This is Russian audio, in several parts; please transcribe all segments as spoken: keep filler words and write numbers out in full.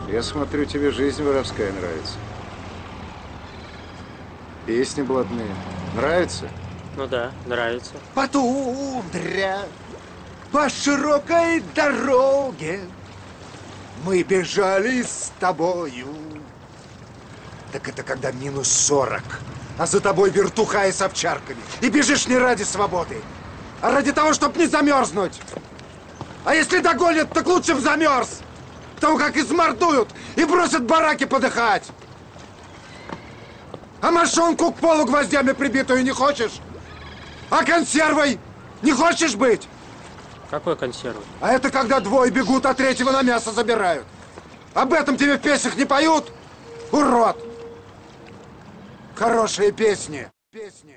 Я смотрю, тебе жизнь воровская нравится. Песни блатные. Нравится? Ну да, нравится. По тундре, по широкой дороге мы бежали с тобою. Так это когда минус сорок, а за тобой вертуха с овчарками. И бежишь не ради свободы, а ради того, чтобы не замерзнуть. А если догонят, так лучше б замерз. Потому как измордуют и бросят бараки подыхать. А мошонку к полу гвоздями прибитую не хочешь? А консервой не хочешь быть? Какой консервой? А это когда двое бегут, а третьего на мясо забирают. Об этом тебе в песнях не поют? Урод! Хорошие песни. Песни.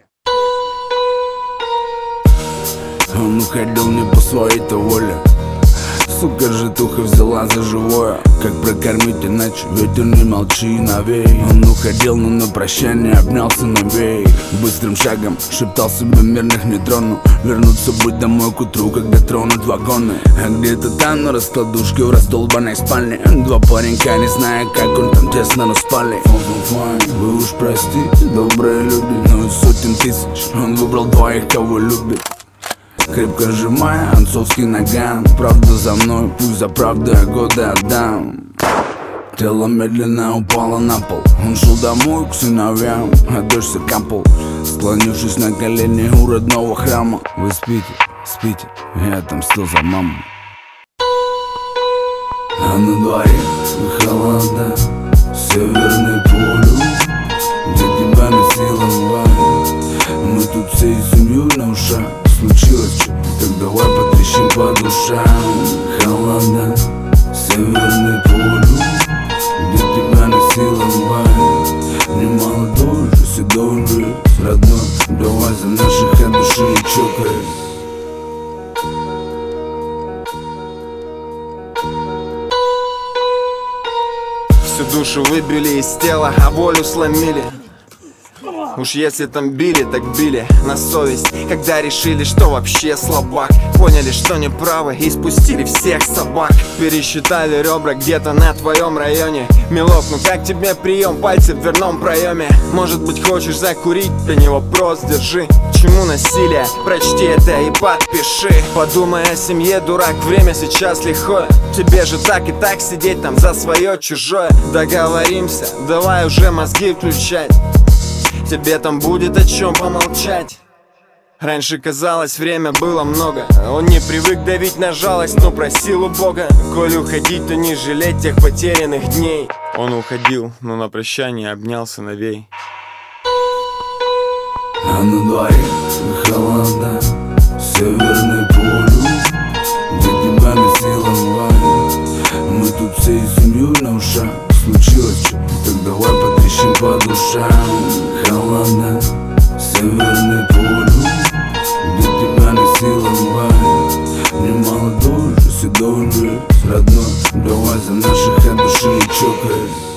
Он уходил не по своей-то воле. Сука, житуха взяла за живое. Как прокормить иначе, ветер не молчи, навей. Он уходил, но на прощание обнялся навей. Быстрым шагом шептал себе мирных не трону. Вернуться быть домой к утру, когда тронут вагоны. А где-то там на раскладушке в раздолбанной спальне два паренька, не зная, как он там тесно, но спали. Вы уж простите, добрые люди, но из сотен тысяч он выбрал двоих, кого любит. Крепко сжимая отцовский наган. Правда за мной, пусть за правду я годы отдам. Тело медленно упало на пол. Он шел домой к сыновьям, а дождь капал, склонившись на колени у родного храма. Вы спите, спите, я отомстил за маму. А на дворе холода, северный полюс, где тебя носила валь. Мы тут всей семьей на ушах. Случилось что, так давай потрещим по душам. Холода, северный полюс, где тебя носила валь. Не молодой же, седой же, родной. Давай за наших от души и чокай. Всю душу выбили из тела, а волю сломили. Уж если там били, так били на совесть. Когда решили, что вообще слабак, поняли, что неправы и спустили всех собак. Пересчитали ребра где-то на твоем районе. Милок, ну как тебе прием, пальцы в дверном проеме? Может быть хочешь закурить, да не вопрос, держи. Чему насилие? Прочти это и подпиши. Подумай о семье, дурак, время сейчас лихое. Тебе же так и так сидеть там за свое чужое. Договоримся, давай уже мозги включать. Тебе там будет о чем помолчать. Раньше казалось, время было много. Он не привык давить на жалость, но просил у Бога. Коль уходить, то не жалеть тех потерянных дней. Он уходил, но на прощание обнял сыновей. А на дворе холода, северный полюс, где тебя носила валь. Мы тут всей семьей на ушах. Случилось что, так давай потрещим по душам. Холода, северный полюс, где тебя носила валь. Не молодой же, седой же, родной. Давай за наших от души и чокай.